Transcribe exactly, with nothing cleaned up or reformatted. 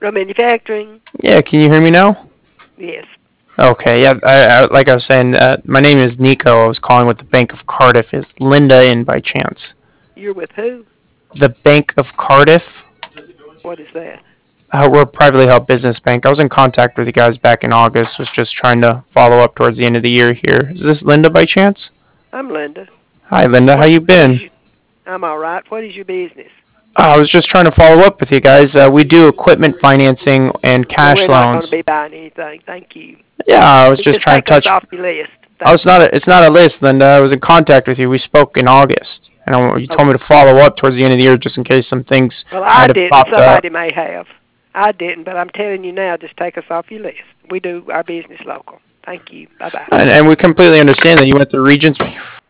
Or manufacturing? Yeah, can you hear me now? Yes. Okay, yeah, I, I, like I was saying, uh, my name is Nico. I was calling with the Bank of Cardiff. Is Linda in by chance? You're with who? The Bank of Cardiff. What is that? Uh, we're a privately held business bank. I was in contact with you guys back in August. Was just trying to follow up towards the end of the year here. Is this Linda by chance? I'm Linda. Hi, Linda. How What? you What is been? your? I'm all right. What is your business? Uh, I was just trying to follow up with you guys. Uh, we do equipment financing and Well, cash we're not going to loans. be buying anything. Thank you. Yeah, I was just Just trying to take us touch. off your list. Oh, Thank it's not you. a, it's not a list, Linda. I was in contact with you. We spoke in August, and I, you told Oh, me to follow up towards the end of the year just in case some things well, might I have didn't. popped up. Somebody may have. I didn't, but I'm telling you now, just take us off your list. We do our business local. Thank you. Bye-bye. And, and we completely understand that you went through Regents